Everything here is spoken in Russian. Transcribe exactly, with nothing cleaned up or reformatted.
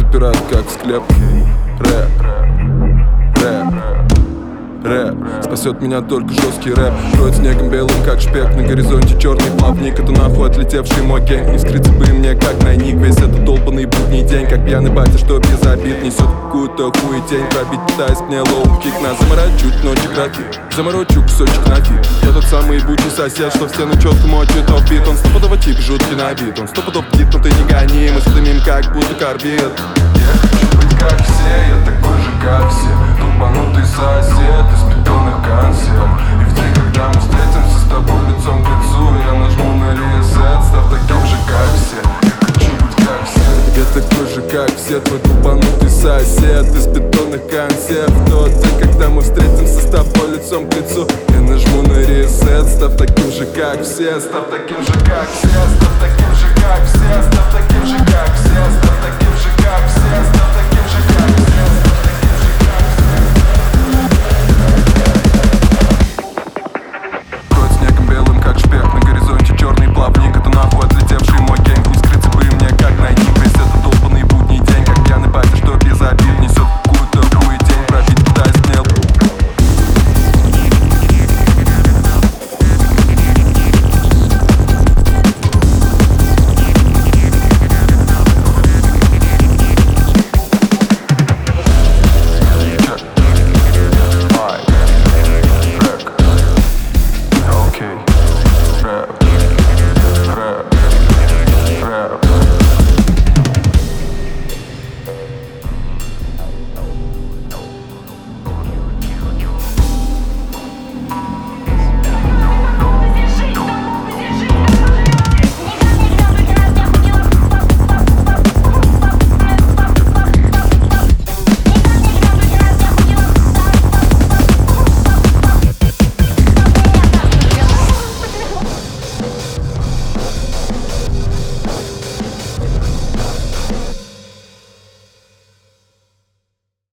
пират, как в склепке. Рэп, рэп, рэп спасет меня только жесткий рэп. Кроет снегом белым, как шпек. На горизонте черный плавник, это нахуй отлетевший мой гэнг. Не скрыться бы мне, как тройник. Весь этот долбанный будний день, как пьяный батя, что без обид несет какую-то хуетень. Пробить пытаясь мне лоу-кик. На заморочуть ночи краки, заморочу кусочек нафиг. Я тот самый ебучий сосед, что в стену четко мочит топ-бит. Он стопудово тип, жуткий на вид. Он стопудов гид, но ты не гони. Мы стримим как будто карбид. Я хочу быть как все, я такой же как все. Долбанутый сосед из бетонных консерв. И в день, когда мы встретимся с тобой лицом к лицу, я нажму на ресет, став таким же как все. Я хочу быть как все. Я такой же как все, твой долбанутый сосед из бетонных консерв. В тот день, когда мы встретимся с тобой лицом к лицу, я нажму на ресет, став таким же как все. Став таким же как все, став таким же как все.